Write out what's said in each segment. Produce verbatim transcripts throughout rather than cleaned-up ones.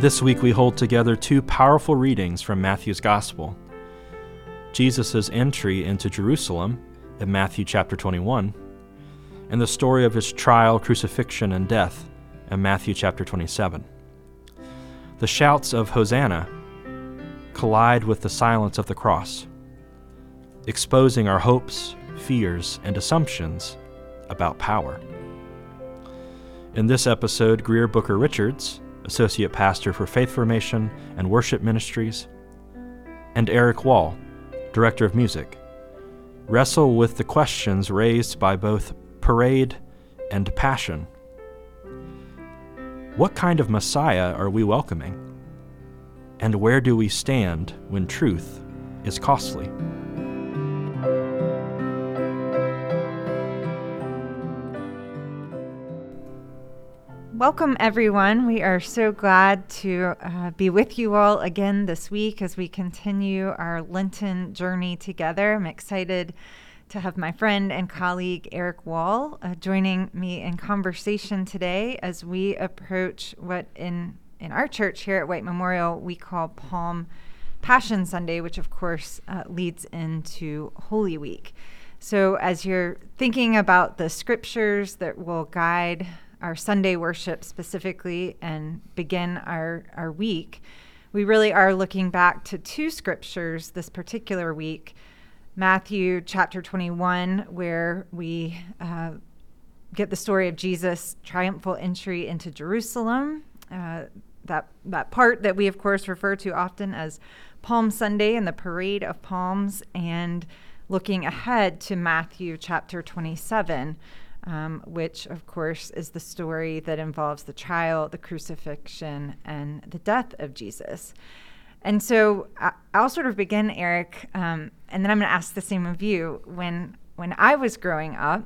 This week we hold together two powerful readings from Matthew's Gospel. Jesus' entry into Jerusalem in Matthew chapter twenty-one, and the story of his trial, crucifixion, and death in Matthew chapter twenty-seven. The shouts of Hosanna collide with the silence of the cross, exposing our hopes, fears, and assumptions about power. In this episode, Greer Booker Richards, Associate Pastor for Faith Formation and Worship Ministries, and Eric Wall, Director of Music, wrestle with the questions raised by both parade and passion. What kind of Messiah are we welcoming? And where do we stand when truth is costly? Welcome, everyone. We are so glad to uh, be with you all again this week as we continue our Lenten journey together. I'm excited to have my friend and colleague Eric Wall uh, joining me in conversation today as we approach what in, in our church here at White Memorial we call Palm Passion Sunday, which of course uh, leads into Holy Week. So as you're thinking about the scriptures that will guide our Sunday worship specifically and begin our, our week, we really are looking back to two scriptures this particular week. Matthew chapter twenty-one, where we uh, get the story of Jesus' triumphal entry into Jerusalem, uh, that, that part that we of course refer to often as Palm Sunday and the Parade of Palms, and looking ahead to Matthew chapter twenty-seven, Um, which, of course, is the story that involves the trial, the crucifixion, and the death of Jesus. And so I, I'll sort of begin, Eric, um, and then I'm going to ask the same of you. When when I was growing up,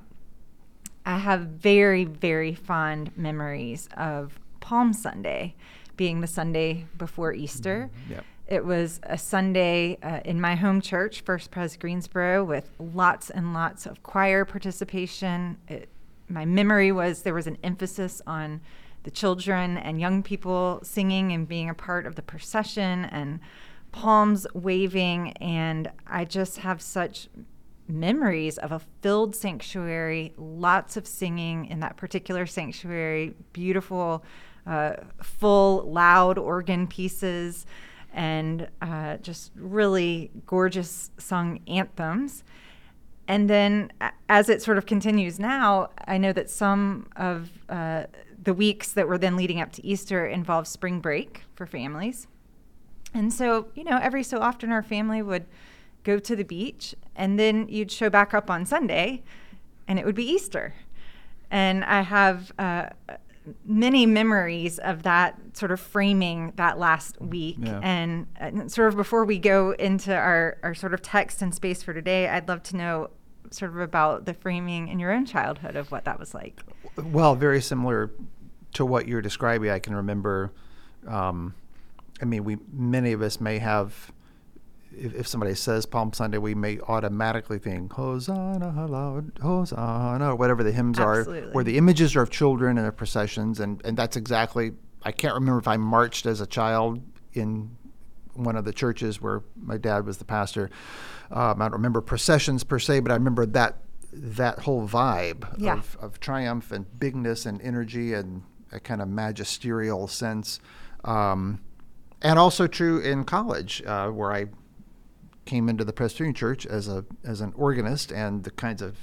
I have very, very fond memories of Palm Sunday being the Sunday before Easter. Mm-hmm. Yep. It was a Sunday uh, in my home church, First Pres Greensboro, with lots and lots of choir participation. It, my memory was there was an emphasis on the children and young people singing and being a part of the procession and palms waving. And I just have such memories of a filled sanctuary, lots of singing in that particular sanctuary, beautiful, uh, full, loud organ pieces, and uh, just really gorgeous sung anthems. And then as it sort of continues now, I know that some of uh, the weeks that were then leading up to Easter involved spring break for families. And so, you know, every so often our family would go to the beach, and then you'd show back up on Sunday, and it would be Easter. And I have uh, many memories of that sort of framing that last week. Yeah. And uh, sort of before we go into our, our sort of text and space for today, I'd love to know sort of about the framing in your own childhood of what that was like. Well, very similar to what you're describing. I can remember, um, I mean, we many of us may have, if, if somebody says Palm Sunday, we may automatically think, Hosanna, loud, Hosanna, or whatever the hymns Absolutely. are, or the images are of children and their processions. And, and that's exactly, I can't remember if I marched as a child in one of the churches where my dad was the pastor. Um, I don't remember processions per se, but I remember that that whole vibe yeah. of, of triumph and bigness and energy and a kind of magisterial sense. Um, and also true in college, uh, where I came into the Presbyterian Church as a as an organist, and the kinds of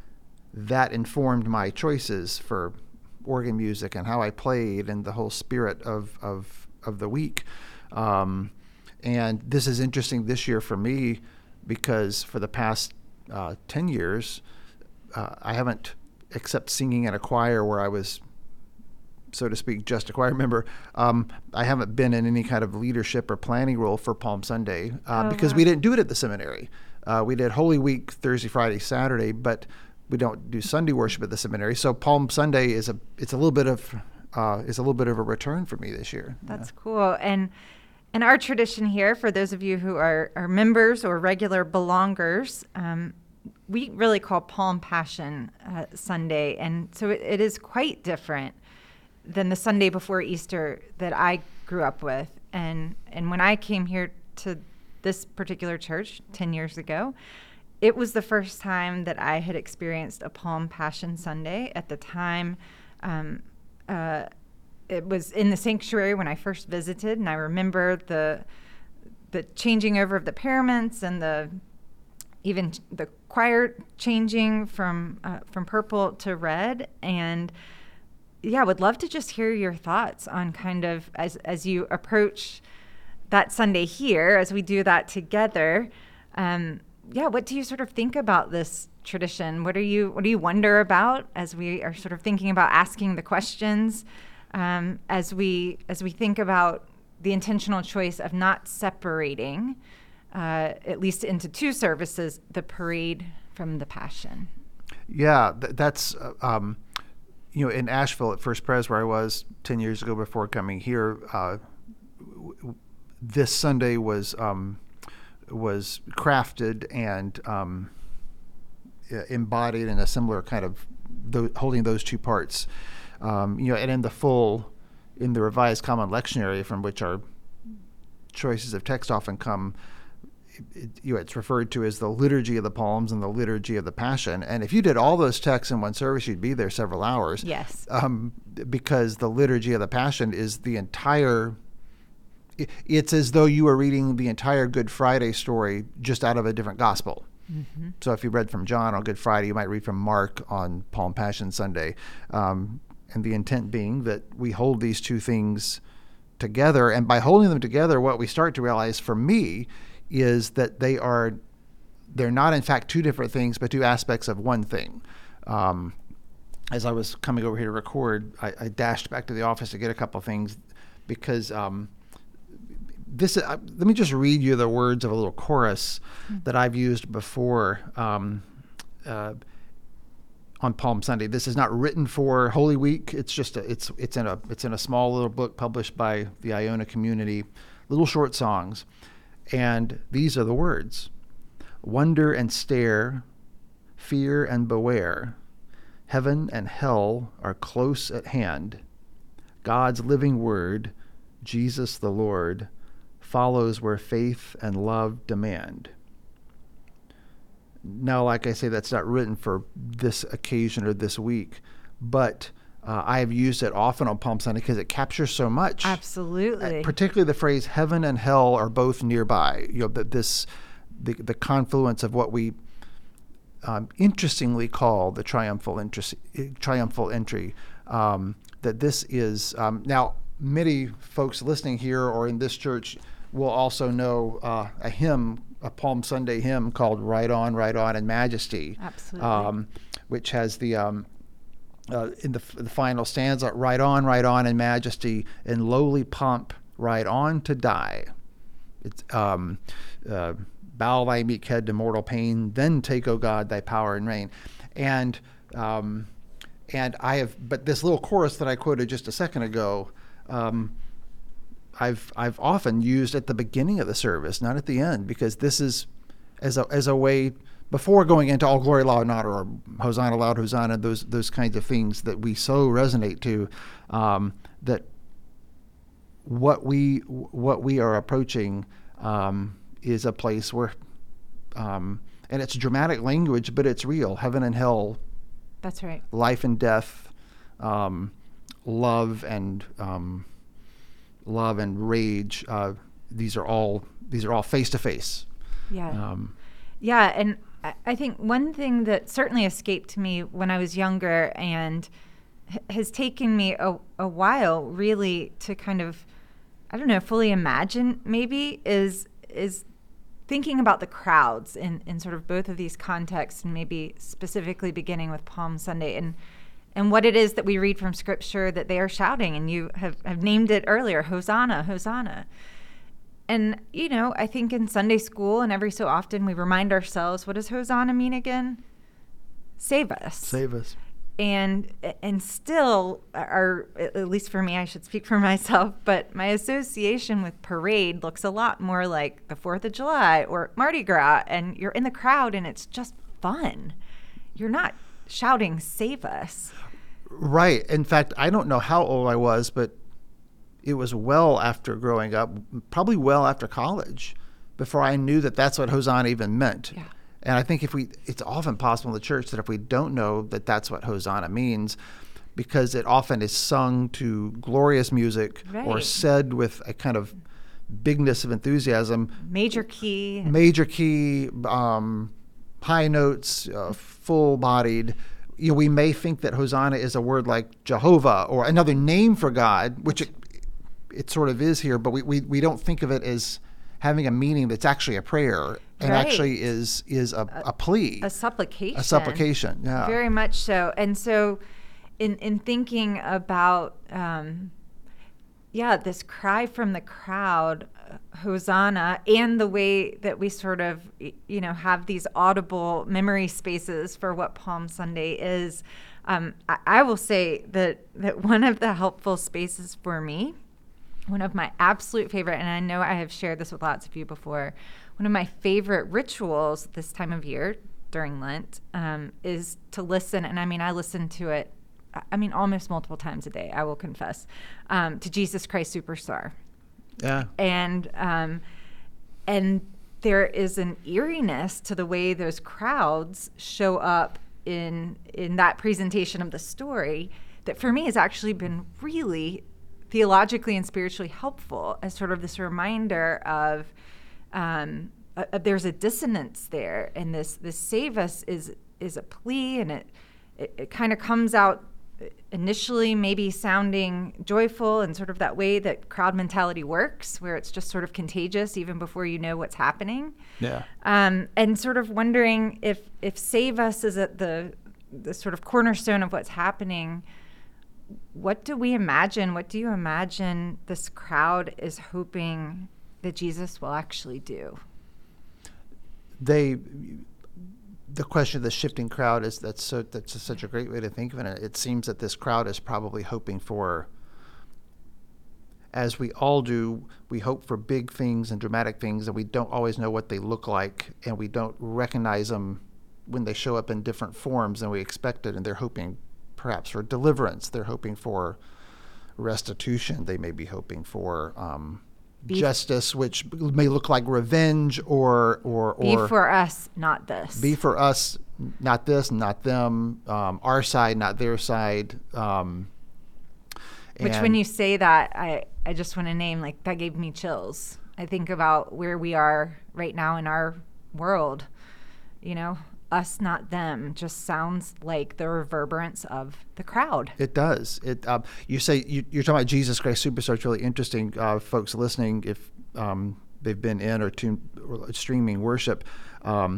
that informed my choices for organ music and how I played and the whole spirit of of, of the week. Um, and this is interesting this year for me because for the past uh, ten years, uh, I haven't, except singing in a choir where I was, so to speak, just a choir member, um, I haven't been in any kind of leadership or planning role for Palm Sunday uh, oh, because wow. we didn't do it at the seminary. Uh, we did Holy Week, Thursday, Friday, Saturday, but we don't do Sunday worship at the seminary. So Palm Sunday is a it's a little bit of uh, is a little bit of a return for me this year. That's yeah. cool. And and our tradition here, for those of you who are, are members or regular belongers, um, we really call Palm Passion uh, Sunday. And so it, it is quite different than the Sunday before Easter that I grew up with. And and when I came here to this particular church ten years ago, it was the first time that I had experienced a Palm Passion Sunday. At the time, um, uh, it was in the sanctuary when I first visited, and I remember the the changing over of the paraments and the even the choir changing from uh, from purple to red. And yeah, I would love to just hear your thoughts on kind of as as you approach that Sunday here, as we do that together. Um, yeah, what do you sort of think about this tradition? What are you what do you wonder about as we are sort of thinking about asking the questions, um, as we as we think about the intentional choice of not separating, uh, at least into two services, the parade from the Passion? Yeah, th- that's, uh, um, you know, in Asheville at First Pres, where I was ten years ago before coming here, uh, w- w- this Sunday was um, was crafted and um, embodied in a similar kind of th- holding those two parts. Um, you know, and in the full, in the Revised Common Lectionary, from which our choices of text often come, it, you know, it's referred to as the Liturgy of the Palms and the Liturgy of the Passion. And if you did all those texts in one service, you'd be there several hours. Yes. Um, because the Liturgy of the Passion is the entire, it, it's as though you were reading the entire Good Friday story just out of a different gospel. Mm-hmm. So if you read from John on Good Friday, you might read from Mark on Palm Passion Sunday. Um, and the intent being that we hold these two things together. And by holding them together, what we start to realize for me is that they are, they're not in fact two different things, but two aspects of one thing. Um, as I was coming over here to record, I, I dashed back to the office to get a couple things because um, this, uh, let me just read you the words of a little chorus mm-hmm. that I've used before um, uh, on Palm Sunday. This is not written for Holy Week. It's just a, it's it's in a it's in a small little book published by the Iona community, little short songs. And these are the words: wonder and stare, fear and beware. Heaven and hell are close at hand. God's living word, Jesus the Lord, follows where faith and love demand. Now, like I say, that's not written for this occasion or this week, but uh, I have used it often on Palm Sunday because it captures so much. Absolutely. Uh, particularly the phrase "heaven and hell are both nearby." You know, that this, the the confluence of what we um, interestingly call the triumphal interest, triumphal entry. Um, that this is um, now many folks listening here or in this church will also know uh, a hymn, a Palm Sunday hymn called "Right On, Right On in Majesty." Absolutely. Um, which has the, um, uh, in the, the final stanza, "Right on, right on in majesty, in lowly pomp, right on to die." It's, um, uh, bow thy meek head to mortal pain, then take, O God, thy power and reign. And, um, and I have, but this little chorus that I quoted just a second ago, um, I've I've often used at the beginning of the service, not at the end, because this is as a as a way before going into all glory, laud, and honor, or Hosanna, loud Hosanna, those those kinds of things that we so resonate to, um, that what we what we are approaching um, is a place where, um, and it's dramatic language, but it's real. Heaven and hell. That's right. Life and death, um, love and. Um, love and rage, uh, these are all these are all face to face. Yeah. Um, yeah, and I think one thing that certainly escaped me when I was younger and h- has taken me a, a while really to kind of, I don't know, fully imagine maybe is is thinking about the crowds in, in sort of both of these contexts, and maybe specifically beginning with Palm Sunday and and what it is that we read from Scripture that they are shouting, and you have, have named it earlier, Hosanna, Hosanna. And, you know, I think in Sunday school and every so often we remind ourselves, what does Hosanna mean again? Save us. Save us. And and still, our, at least for me, I should speak for myself, but my association with parade looks a lot more like the fourth of July or Mardi Gras, and you're in the crowd and it's just fun. You're not shouting, save us. Right. In fact, I don't know how old I was, but it was well after growing up, probably well after college, before I knew that that's what Hosanna even meant. Yeah. And I think if we, it's often possible in the church that if we don't know that that's what Hosanna means, because it often is sung to glorious music Right. or said with a kind of bigness of enthusiasm, Major key. major key, um, high notes, uh, full-bodied. You know, we may think that Hosanna is a word like Jehovah or another name for God, which it, it sort of is here, but we, we, we don't think of it as having a meaning that's actually a prayer and Right. actually is is a, a plea, A supplication. a supplication. Yeah, Very much so. And so in in thinking about um, yeah, this cry from the crowd, uh, Hosanna, and the way that we sort of, y- you know, have these audible memory spaces for what Palm Sunday is, um, I, I will say that, that one of the helpful spaces for me, one of my absolute favorite, and I know I have shared this with lots of you before, one of my favorite rituals this time of year during Lent um, is to listen, and I mean, I listen to it, I mean, almost multiple times a day, I will confess, um, to Jesus Christ Superstar. yeah, And um, and there is an eeriness to the way those crowds show up in in that presentation of the story that for me has actually been really theologically and spiritually helpful as sort of this reminder of um, uh, uh, there's a dissonance there, and this this save us is is a plea, and it it, it kind of comes out initially maybe sounding joyful and sort of that way that crowd mentality works, where it's just sort of contagious even before you know what's happening. yeah. Um, and sort of wondering if if save us is at the the sort of cornerstone of what's happening. What do we imagine? What do you imagine this crowd is hoping that Jesus will actually do? They, the question of the shifting crowd is that's so that's such a great way to think of it. It seems that this crowd is probably hoping for, as we all do, we hope for big things and dramatic things, and we don't always know what they look like, and we don't recognize them when they show up in different forms than we expected. And they're hoping perhaps for deliverance. They're hoping for restitution. They may be hoping for um, Be- justice, which may look like revenge or or Be or for us, not this. be for us, not this, not them, um, our side, not their side. Um, Which, when and- you say that, I, I just want to name, like, that gave me chills. I think about where we are right now in our world. You know, us, not them, just sounds like the reverberance of the crowd. It does. It. Um, you say you, you're talking about Jesus Christ Superstar. It's really interesting, uh, folks listening, if um, they've been in or tuned or streaming worship um,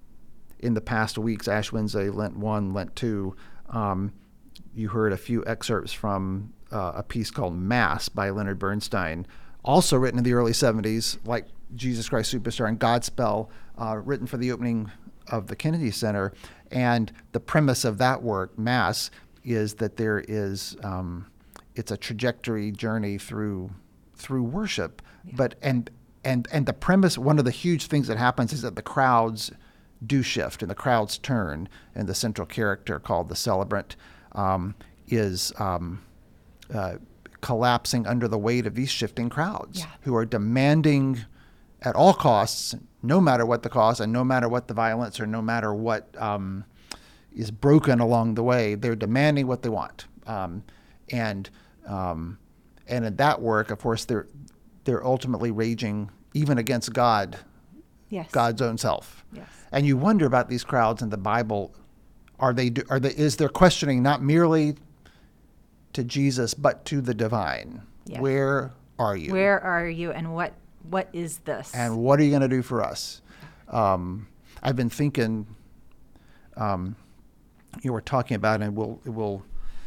in the past weeks, Ash Wednesday, Lent one, Lent two. Um, you heard a few excerpts from uh, a piece called Mass by Leonard Bernstein, also written in the early seventies, like Jesus Christ Superstar and Godspell, uh, written for the opening of the Kennedy Center. And the premise of that work, Mass, is that there is um, it's a trajectory journey through through worship. Yeah. But and and and the premise, one of the huge things that happens is that the crowds do shift and the crowds turn, and the central character called the celebrant um, is um, uh, collapsing under the weight of these shifting crowds Yeah. who are demanding at all costs, no matter what the cost and no matter what the violence or no matter what um, is broken along the way, they're demanding what they want. Um, and um, and in that work, of course, they're they're ultimately raging even against God, Yes. God's own self. Yes. And you wonder about these crowds in the Bible. Are they are they is their questioning not merely to Jesus but to the divine? Yes. Where are you? Where are you, and what what is this? And what are you going to do for us? Um, I've been thinking. Um, you were talking about, and we'll we'll.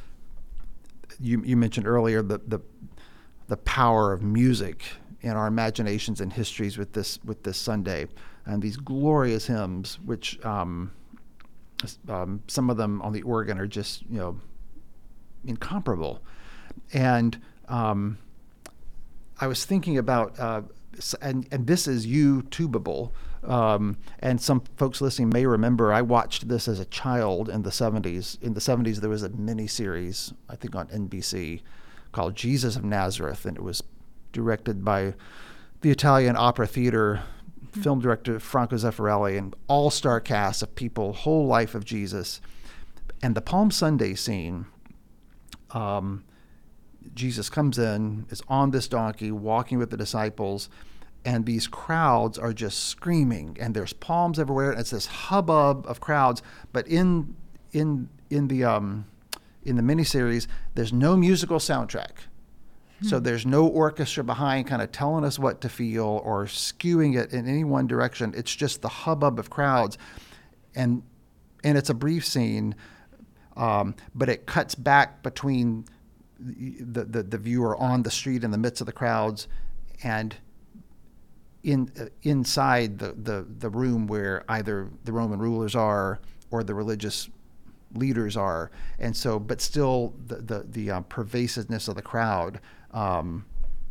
You you mentioned earlier the the the power of music in our imaginations and histories with this with this Sunday, and these glorious hymns, which um, um, some of them on the organ are just you know incomparable, and um, I was thinking about. Uh, And, and this is YouTubeable. Um, and some folks listening may remember I watched this as a child in the seventies. In the seventies, there was a mini series, I think on N B C, called Jesus of Nazareth, and it was directed by the Italian Opera Theater mm-hmm. film director Franco Zeffirelli, and all-star cast of people, whole life of Jesus. And the Palm Sunday scene, um, Jesus comes in, is on this donkey, walking with the disciples, and these crowds are just screaming, and there's palms everywhere, and it's this hubbub of crowds. But in in in the um, in the miniseries, there's no musical soundtrack, hmm. so there's no orchestra behind, kind of telling us what to feel or skewing it in any one direction. It's just the hubbub of crowds, and and it's a brief scene, um, but it cuts back between the, the the viewer on the street in the midst of the crowds, and in uh, inside the, the, the room where either the Roman rulers are or the religious leaders are. And so, but still the the, the uh, pervasiveness of the crowd, um,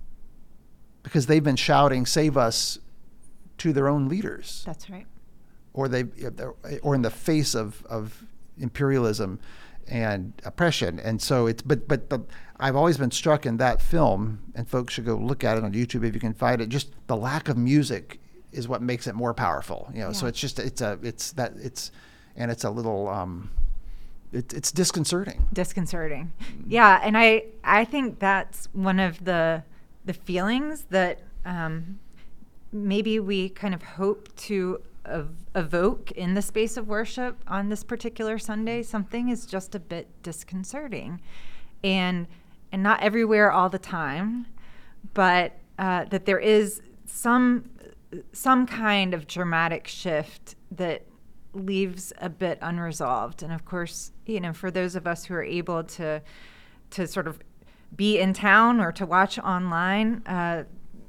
because they've been shouting, "Save us," to their own leaders. That's right. Or they, or in the face of, of imperialism and oppression. And so it's, but, but, but I've always been struck in that film, and folks should go look at it on YouTube if you can find it. Just the lack of music is what makes it more powerful, you know? Yeah. So it's just, it's a, it's that, it's, and it's a little, um, it, it's disconcerting. Disconcerting. Yeah. And I, I think that's one of the, the feelings that, um, maybe we kind of hope to ev- evoke in the space of worship on this particular Sunday. Something is just a bit disconcerting, and and not everywhere all the time, but uh, that there is some some kind of dramatic shift that leaves a bit unresolved. And of course, you know, for those of us who are able to to sort of be in town or to watch online, uh,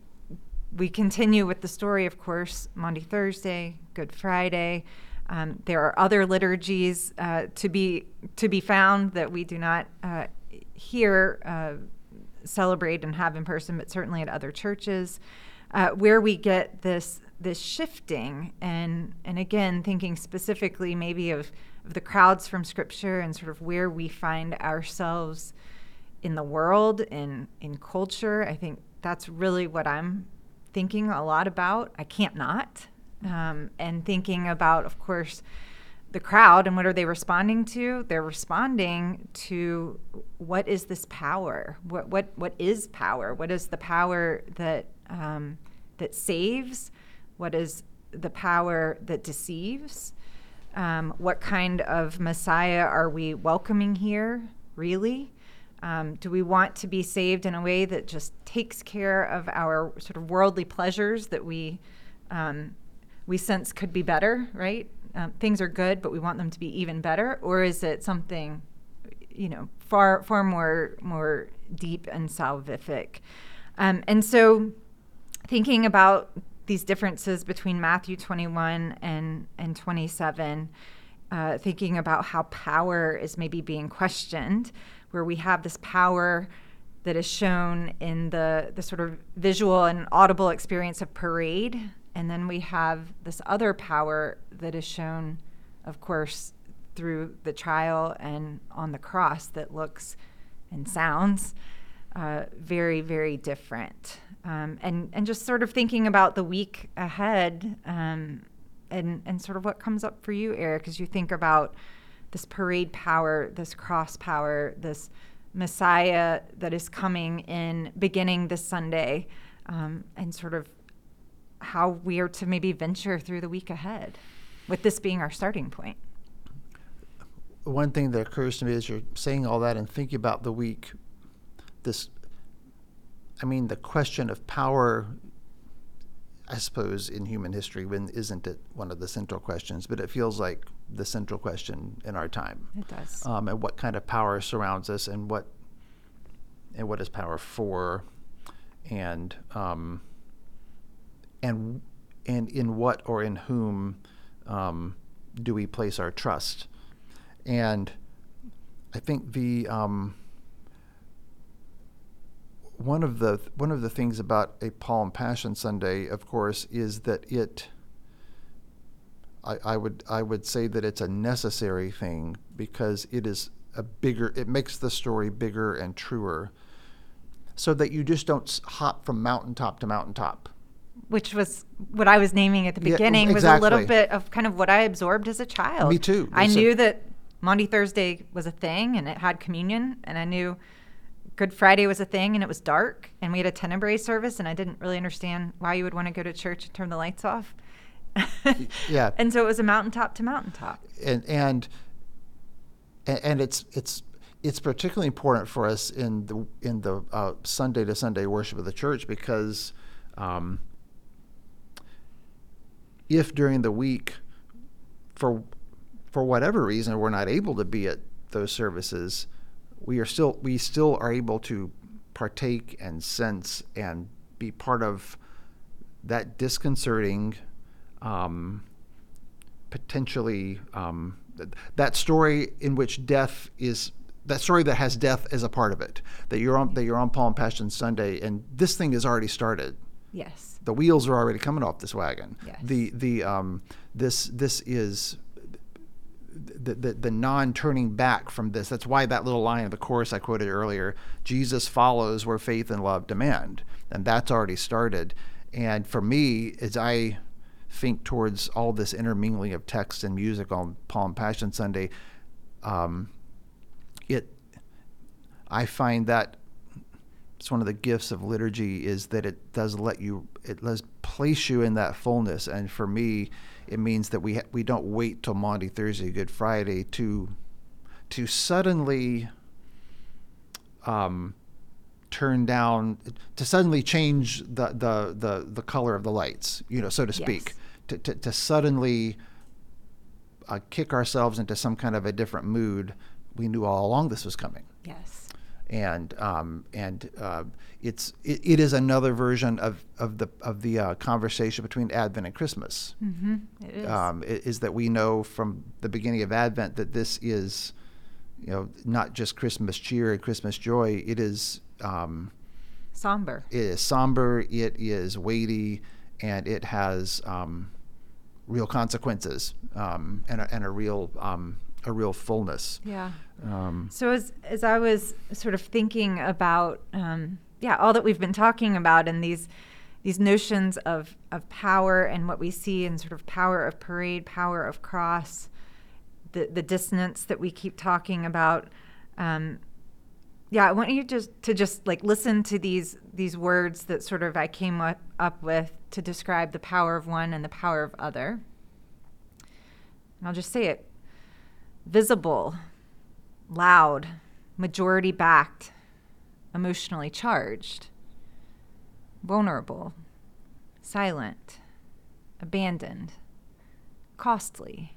we continue with the story, of course, Maundy Thursday, Good Friday. Um, there are other liturgies uh, to be to be found that we do not uh, here uh, celebrate and have in person, but certainly at other churches, uh, where we get this this shifting. And and again, thinking specifically maybe of, of the crowds from Scripture and sort of where we find ourselves in the world, in in culture. I think that's really what I'm thinking a lot about. I can't not. Um, and thinking about, of course, the crowd and what are they responding to? They're responding to what is this power? What what what is power? What is the power that um, that saves? What is the power that deceives? Um, what kind of Messiah are we welcoming here, really? Um, do we want to be saved in a way that just takes care of our sort of worldly pleasures that we um, we sense could be better, right? Um, things are good, but we want them to be even better. Or is it something, you know, far far more more deep and salvific? Um, and so, thinking about these differences between Matthew twenty-one and and twenty-seven, uh, thinking about how power is maybe being questioned, where we have this power that is shown in the, the sort of visual and audible experience of parade. And then we have this other power that is shown, of course, through the trial and on the cross that looks and sounds uh, very, very different. Um, and, and just sort of thinking about the week ahead um, and, and sort of what comes up for you, Eric, as you think about this parade power, this cross power, this Messiah that is coming in beginning this Sunday, um, and sort of how we are to maybe venture through the week ahead, with this being our starting point. One thing that occurs to me as you're saying all that and thinking about the week, this, I mean, the question of power, I suppose, in human history, when isn't it one of the central questions? But it feels like the central question in our time. It does. Um, and what kind of power surrounds us, and what and what is power for, and um, and and in what or in whom um, do we place our trust? And I think the um, one of the one of the things about a Palm Passion Sunday, of course, is that it. I, I would I would say that it's a necessary thing, because it is a bigger. It makes the story bigger and truer, so that you just don't s- hop from mountaintop to mountaintop. Which was what I was naming at the Yeah, beginning, was exactly. a little bit of kind of what I absorbed as a child. Me too. I It's a- knew that Maundy Thursday was a thing and it had communion, and I knew Good Friday was a thing and it was dark, and we had a tenebrae service, and I didn't really understand why you would want to go to church and turn the lights off. Yeah. And so it was a mountaintop to mountaintop. And and and it's it's it's particularly important for us in the in the uh, Sunday to Sunday worship of the church, because um, if during the week, for for whatever reason, we're not able to be at those services, we are still we still are able to partake and sense and be part of that disconcerting, um, potentially um, th- that story in which death is that story that has death as a part of it. That you're on that you're on Palm Passion Sunday, and this thing has already started. Yes. The wheels are already coming off this wagon. Yes. The the um this this is the, the the non-turning back from this. That's why that little line of the chorus I quoted earlier, Jesus follows where faith and love demand, and that's already started. And for me, as I think towards all this intermingling of text and music on Palm Passion Sunday, um, it I find that it's one of the gifts of liturgy is that it does let you, it does place you in that fullness. And for me, it means that we ha- we don't wait till Maundy Thursday, Good Friday to to suddenly um, turn down, to suddenly change the, the, the, the color of the lights, you know, so to speak, Yes. to, to, to suddenly uh, kick ourselves into some kind of a different mood. We knew all along this was coming. Yes. And um, and uh, it's it, it is another version of, of the of the uh, conversation between Advent and Christmas. Mm-hmm. It is. Um, i- is that we know from the beginning of Advent that this is, you know, not just Christmas cheer and Christmas joy. It is um, Somber. it is somber. It is weighty, and it has um, real consequences um, and a, and a real um, a real fullness. Yeah. Um, So as as I was sort of thinking about, um, yeah, all that we've been talking about, and these these notions of of power and what we see in sort of power of parade, power of cross, the the dissonance that we keep talking about. Um, yeah, I want you just to just like listen to these these words that sort of I came up, up with to describe the power of one and the power of other. And I'll just say it: visible, loud, majority backed, emotionally charged, vulnerable, silent, abandoned, costly.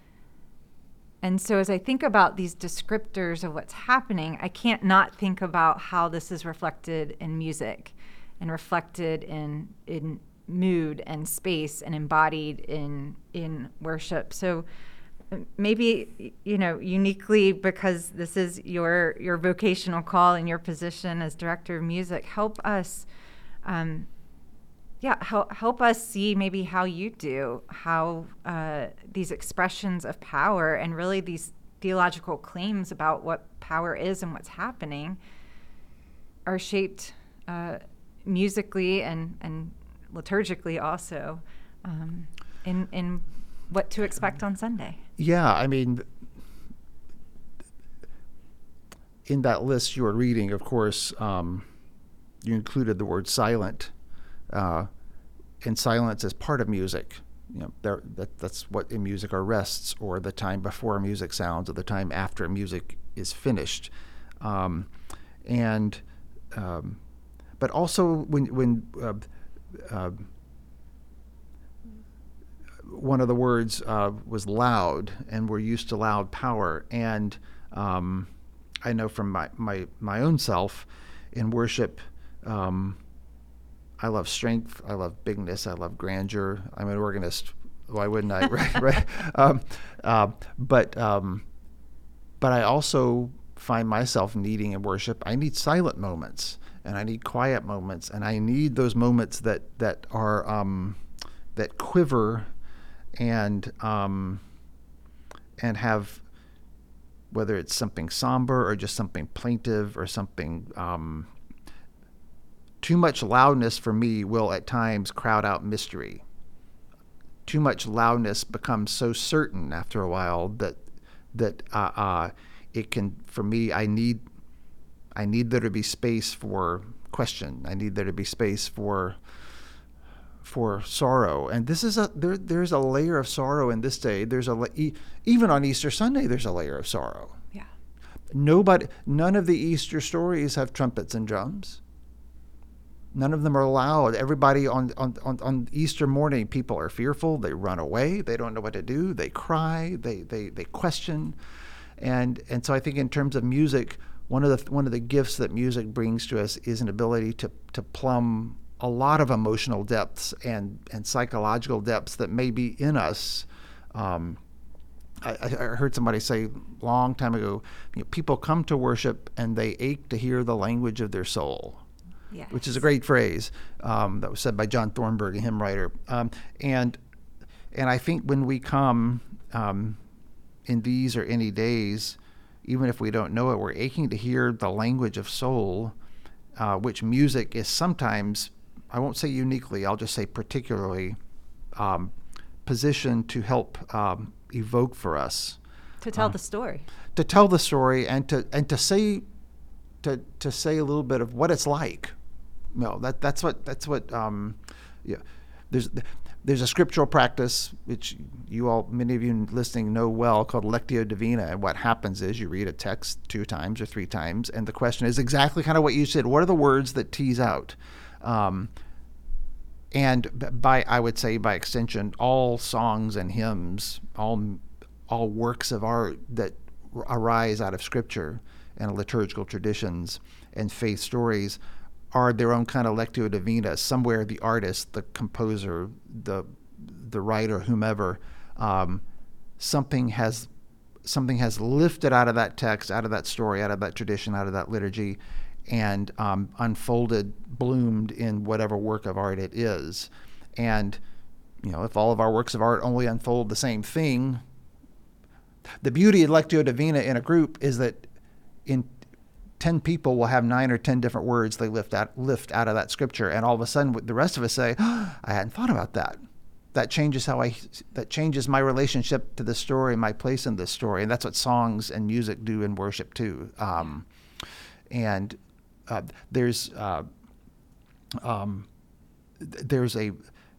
And so as I think about these descriptors of what's happening, I can't not think about how this is reflected in music and reflected in in mood and space and embodied in in worship. So maybe, you know, uniquely because this is your your vocational call and your position as director of music, help us, um, yeah, help, help us see maybe how you do, how uh, these expressions of power and really these theological claims about what power is and what's happening are shaped uh, musically and, and liturgically also um, in in what to expect on Sunday. Yeah, I mean, in that list you were reading, of course, um, you included the word silent, uh, and silence is part of music. You know, there, that, that's what in music are rests, or the time before music sounds, or the time after music is finished, um, and um, but also when when uh, uh, one of the words uh, was loud, and we're used to loud power. And um, I know from my, my, my own self in worship, um, I love strength, I love bigness, I love grandeur. I'm an organist. Why wouldn't I? right, right. Um, uh, but um, but I also find myself needing in worship, I need silent moments, and I need quiet moments, and I need those moments that that are um, that quiver and um, and have, whether it's something somber or just something plaintive or something um, too much loudness for me will at times crowd out mystery. Too much loudness becomes so certain after a while that that uh, uh, it can, for me, I need I need there to be space for question. I need there to be space for for sorrow. And this is a there. There's a layer of sorrow in this day. There's a even on Easter Sunday. There's a layer of sorrow. Yeah. Nobody, none of the Easter stories have trumpets and drums. None of them are loud. Everybody on, on, on, on Easter morning, people are fearful. They run away. They don't know what to do. They cry. They they they question, and and so I think in terms of music, one of the one of the gifts that music brings to us is an ability to to plumb a lot of emotional depths and and psychological depths that may be in us. Um, I, I heard somebody say a long time ago, you know, people come to worship and they ache to hear the language of their soul. Yes. Which is a great phrase um, that was said by John Thornburg, a hymn writer. Um, and and I think when we come um, in these or any days, even if we don't know it, we're aching to hear the language of soul, uh, which music is sometimes, I won't say uniquely, I'll just say particularly um, positioned to help um, evoke for us. To tell um, the story. To tell the story and to and to say to to say a little bit of what it's like. No, that that's what that's what um, yeah. There's there's a scriptural practice which you all, many of you listening, know well, called Lectio Divina. And what happens is you read a text two times or three times, and the question is exactly kind of what you said. What are the words that tease out? Um, and by I would say by extension, all songs and hymns, all all works of art that arise out of Scripture and liturgical traditions and faith stories are their own kind of Lectio Divina. Somewhere the artist, the composer, the the writer, whomever, um, something has something has lifted out of that text, out of that story, out of that tradition, out of that liturgy, and um, unfolded, bloomed in whatever work of art it is. And you know, if all of our works of art only unfold the same thing, the beauty of Lectio Divina in a group is that in ten people will have nine or ten different words they lift out lift out of that scripture, and all of a sudden the rest of us say, oh, I hadn't thought about that. That changes how I that changes my relationship to the story, my place in this story, and that's what songs and music do in worship too. Um, and uh, there's uh, um, there's a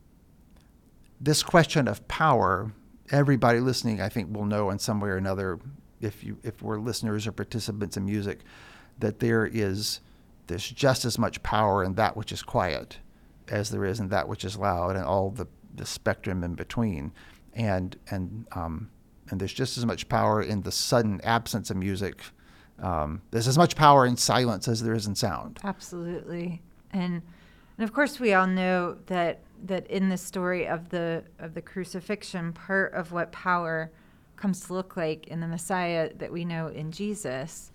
this question of power. Everybody listening, I think, will know in some way or another, if you if we're listeners or participants in music, that there is there's just as much power in that which is quiet as there is in that which is loud, and all the, the spectrum in between. And and um, and there's just as much power in the sudden absence of music. Um, there's as much power in silence as there is in sound. Absolutely. And and of course we all know that that in the story of the of the crucifixion, part of what power comes to look like in the Messiah that we know in Jesus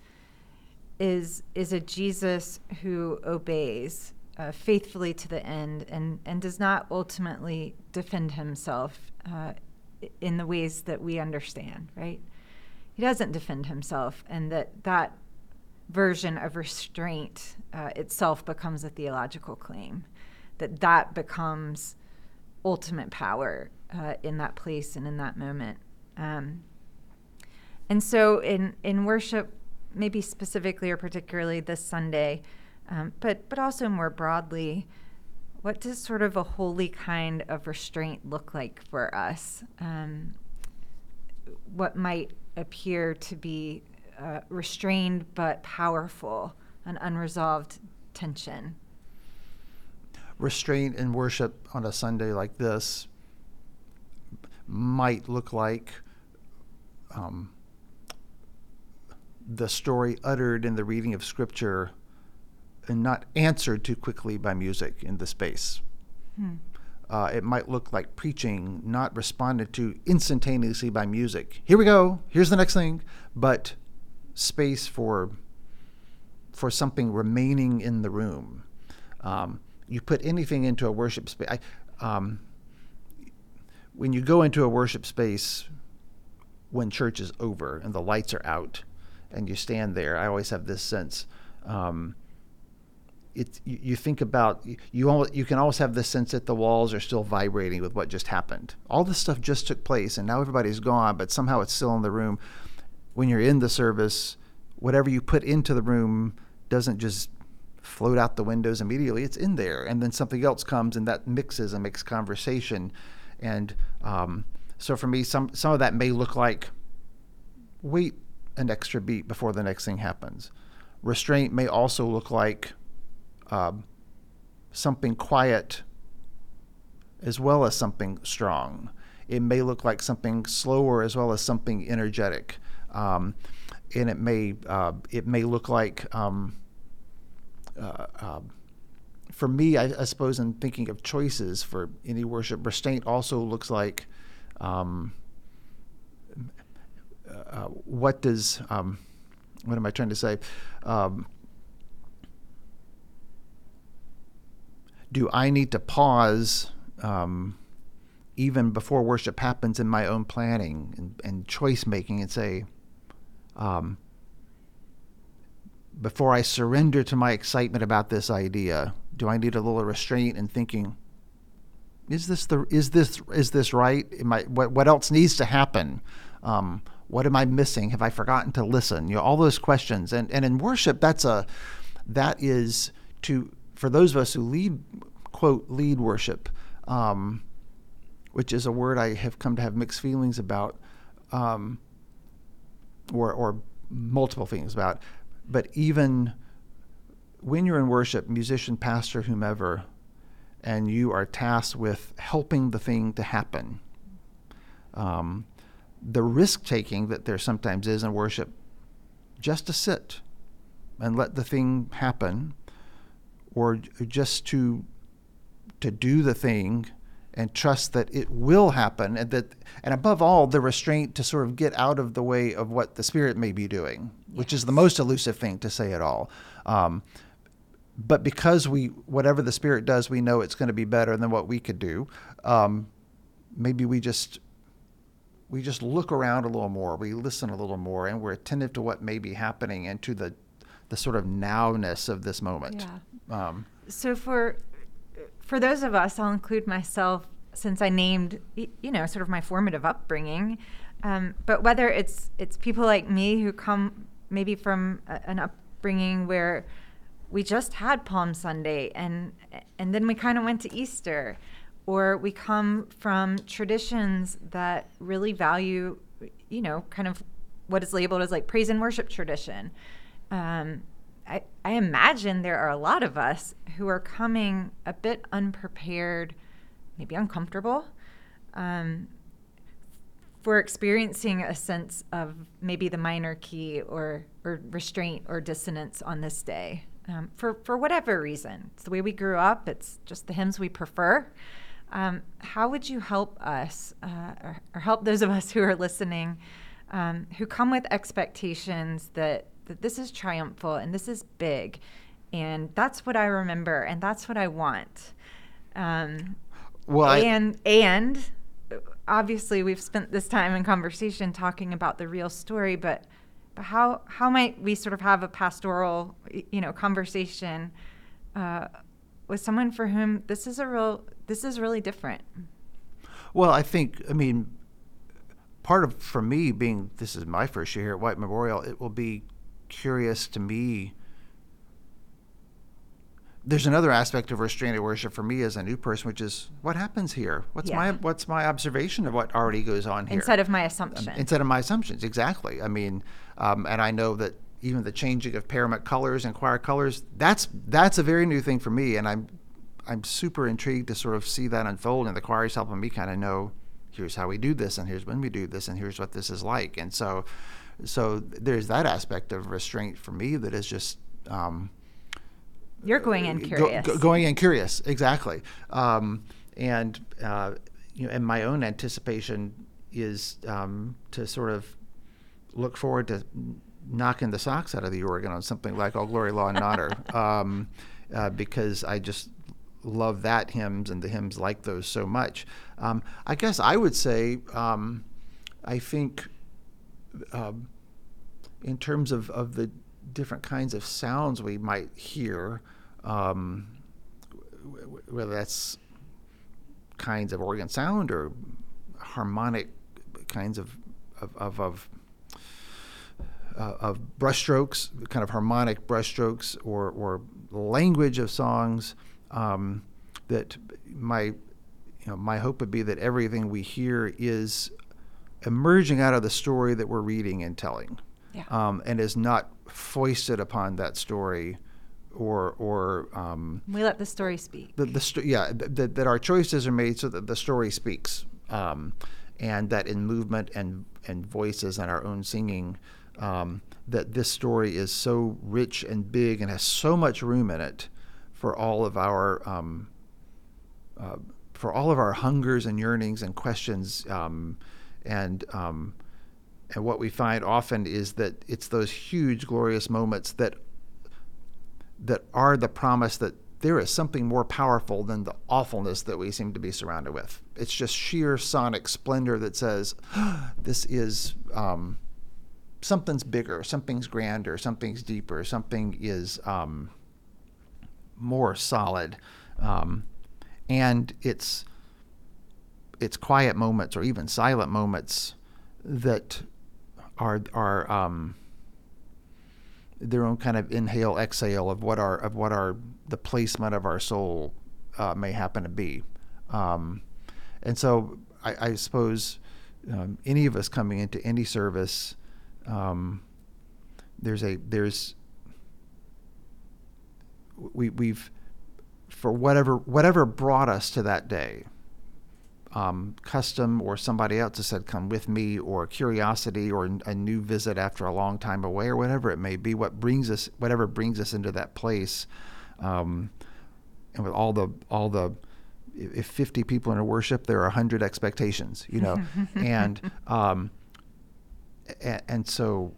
is is a Jesus who obeys uh, faithfully to the end and, and does not ultimately defend himself uh, in the ways that we understand, right? He doesn't defend himself, and that that version of restraint uh, itself becomes a theological claim, that that becomes ultimate power uh, in that place and in that moment. Um, and so in, in worship, maybe specifically or particularly this Sunday, um, but but also more broadly, what does sort of a holy kind of restraint look like for us? Um, what might appear to be uh, restrained but powerful, an unresolved tension? Restraint in worship on a Sunday like this might look like um, the story uttered in the reading of Scripture and not answered too quickly by music in the space. Hmm. Uh, it might look like preaching not responded to instantaneously by music. Here we go. Here's the next thing. But space for for something remaining in the room. Um, you put anything into a worship space. I, um, when you go into a worship space when church is over and the lights are out and you stand there, I always have this sense, um, it's you, you think about you. All, you can always have this sense that the walls are still vibrating with what just happened. All this stuff just took place, and now everybody's gone, but somehow it's still in the room. When you're in the service, whatever you put into the room doesn't just float out the windows immediately. It's in there, and then something else comes, and that mixes and makes conversation. And um, so for me, some some of that may look like wait an extra beat before the next thing happens. Restraint may also look like uh, something quiet as well as something strong. It may look like something slower as well as something energetic, um, and it may uh, it may look like. Um, uh, uh, for me, I, I suppose, in thinking of choices for any worship, restraint also looks like. Um, uh, what does um, what am I trying to say? Um, do I need to pause um, even before worship happens in my own planning and, and choice making and say, um, before I surrender to my excitement about this idea, do I need a little restraint in thinking, is this the is this is this right? Am I, what what else needs to happen? Um, what am I missing? Have I forgotten to listen? You know, all those questions. And and in worship, that's a that is to for those of us who lead quote lead worship, um, which is a word I have come to have mixed feelings about, um, or or multiple feelings about. But even when you're in worship, musician, pastor, whomever, and you are tasked with helping the thing to happen, um, the risk-taking that there sometimes is in worship, just to sit and let the thing happen, or just to to do the thing and trust that it will happen, and that, and above all, the restraint to sort of get out of the way of what the Spirit may be doing, yes. Which is the most elusive thing to say at all. Um, but because we, whatever the Spirit does, we know it's going to be better than what we could do. Um, maybe we just we just look around a little more, we listen a little more, and we're attentive to what may be happening and to the the sort of nowness of this moment. Yeah. Um, so for for those of us, I'll include myself, since I named, you know, sort of my formative upbringing. Um, but whether it's it's people like me who come maybe from a, an upbringing where we just had Palm Sunday and and then we kind of went to Easter, or we come from traditions that really value, you know, kind of what is labeled as like praise and worship tradition. Um, I, I imagine there are a lot of us who are coming a bit unprepared, maybe uncomfortable, um, for experiencing a sense of maybe the minor key or, or restraint or dissonance on this day. Um, for, for whatever reason. It's the way we grew up. It's just the hymns we prefer. Um, how would you help us, uh, or, or help those of us who are listening, um, who come with expectations that, that this is triumphal and this is big, and that's what I remember and that's what I want. Um, well, and I... and obviously we've spent this time in conversation talking about the real story, but but how how might we sort of have a pastoral, you know, conversation uh, with someone for whom this is a real this is really different? Well, I think, I mean, part of, for me, being this is my first year here at White Memorial, it will be curious to me. There's another aspect of restrained worship for me as a new person, which is what happens here. What's yeah. my what's my observation of what already goes on here? Instead of my assumption. Um, instead of my assumptions, exactly. I mean, um, and I know that even the changing of paramount colors and choir colors, that's that's a very new thing for me, and I'm I'm super intrigued to sort of see that unfold, and the choir is helping me kind of know, here's how we do this, and here's when we do this, and here's what this is like. And so, so there's that aspect of restraint for me that is just. Um, You're going in curious. Go, go, going in curious, exactly. Um, and uh, you know, and my own anticipation is um, to sort of look forward to knocking the socks out of the organ on something like "All Glory, Law, and Honor," um, uh, because I just love that hymns and the hymns like those so much. Um, I guess I would say um, I think um, in terms of, of the different kinds of sounds we might hear, um, w- whether that's kinds of organ sound or harmonic kinds of of of, of, uh, of brushstrokes, kind of harmonic brushstrokes, or or language of songs. Um, that my you know my hope would be that everything we hear is emerging out of the story that we're reading and telling, Yeah. um, and is not foisted upon that story, or or um, We let the story speak. the the sto- yeah th- th- that our choices are made so that the story speaks, um, and that in movement and and voices and our own singing, um, that this story is so rich and big and has so much room in it for all of our um, uh, for all of our hungers and yearnings and questions, um, and um, and what we find often is that it's those huge glorious moments that that are the promise that there is something more powerful than the awfulness that we seem to be surrounded with. It's just sheer sonic splendor that says, oh, this is um, something's bigger, something's grander, something's deeper, something is um, more solid. Um, and it's it's quiet moments or even silent moments that are are um, their own kind of inhale exhale of what our of what our the placement of our soul uh, may happen to be, um, and so I, I suppose um, any of us coming into any service, um, there's a there's we we've for whatever whatever brought us to that day. Um, custom or somebody else has said, come with me, or curiosity, or a new visit after a long time away, or whatever it may be, what brings us, whatever brings us into that place. Um, and with all the, all the, if fifty people in a worship, there are a hundred expectations, you know, and, um, and, and so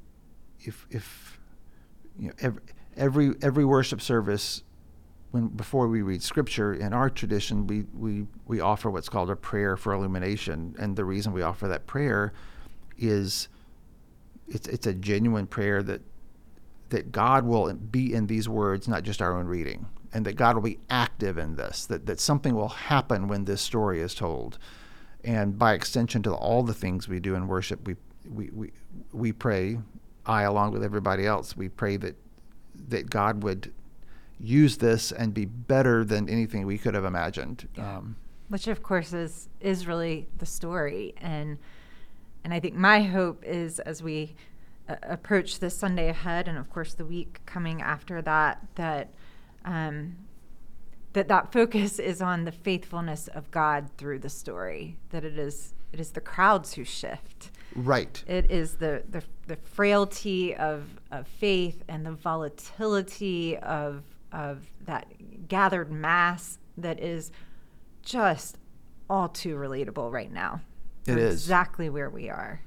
if, if, you know, every, every, every worship service, when before we read scripture in our tradition, we, we, we offer what's called a prayer for illumination. And the reason we offer that prayer is it's it's a genuine prayer that that God will be in these words, not just our own reading, and that God will be active in this, that, that something will happen when this story is told. And by extension to all the things we do in worship, we we, we, we pray, I along with everybody else, we pray that that God would use this and be better than anything we could have imagined. Yeah. Um, Which of course is is really the story, and and I think my hope is, as we uh, approach this Sunday ahead, and of course the week coming after that, that um, that that focus is on the faithfulness of God through the story. That it is it is the crowds who shift. right. It is the the, the frailty of, of faith and the volatility of of that gathered mass that is just all too relatable right now. It for is. exactly where we are.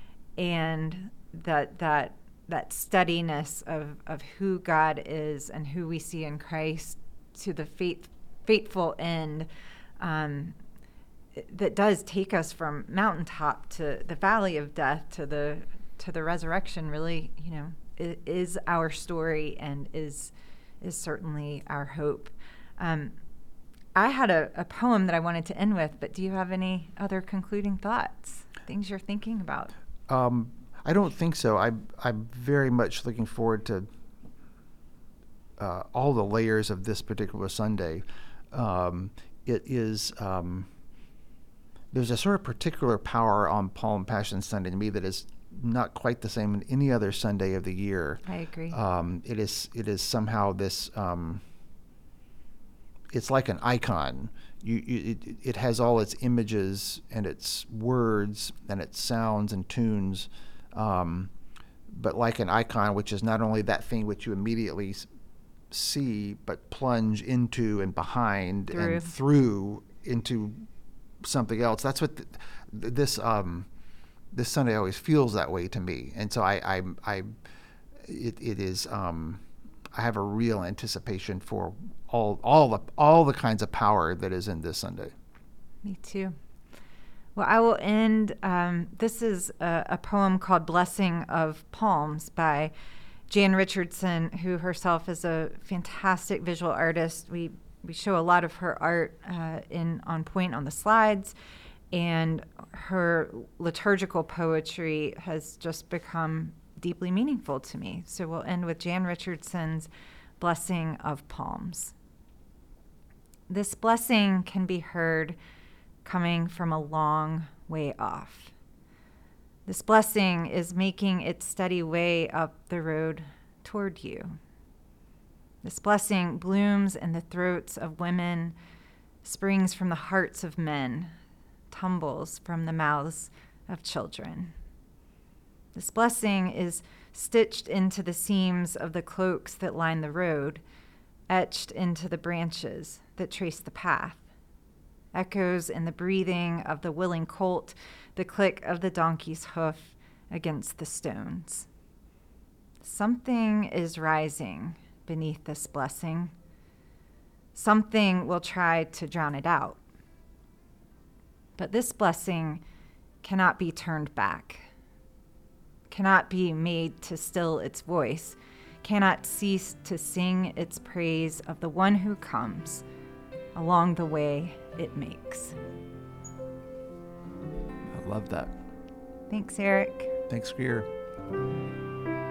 And that that that steadiness of, of who God is and who we see in Christ to the faith, fateful end, um, that does take us from mountaintop to the valley of death to the to the resurrection, really, you know, is, is our story and is is certainly our hope. Um, I had a, a poem that I wanted to end with, but do you have any other concluding thoughts, things you're thinking about? Um, I don't think so. I, I'm very much looking forward to uh, all the layers of this particular Sunday. Um, it is, um, there's a sort of particular power on Palm Passion Sunday to me that is not quite the same in any other Sunday of the year. I agree. Um, it is it is somehow this. Um, it's like an icon. You, you it, it has all its images and its words and its sounds and tunes, um, but like an icon, which is not only that thing which you immediately s- see, but plunge into and behind Through. and through into something else. That's what th- th- this. Um, This Sunday always feels that way to me, and so I, I, I it, it is. Um, I have a real anticipation for all, all the, all the kinds of power that is in this Sunday. Me too. Well, I will end. Um, this is a, a poem called "Blessing of Palms" by Jan Richardson, who herself is a fantastic visual artist. We we show a lot of her art uh, in On Point on the slides, and her liturgical poetry has just become deeply meaningful to me. So we'll end with Jan Richardson's Blessing of Palms. This blessing can be heard coming from a long way off. This blessing is making its steady way up the road toward you. This blessing blooms in the throats of women, springs from the hearts of men, tumbles from the mouths of children. This blessing is stitched into the seams of the cloaks that line the road, etched into the branches that trace the path, echoes in the breathing of the willing colt, the click of the donkey's hoof against the stones. Something is rising beneath this blessing. Something will try to drown it out. But this blessing cannot be turned back, cannot be made to still its voice, cannot cease to sing its praise of the one who comes along the way it makes. I love that. Thanks, Eric. Thanks, Greer.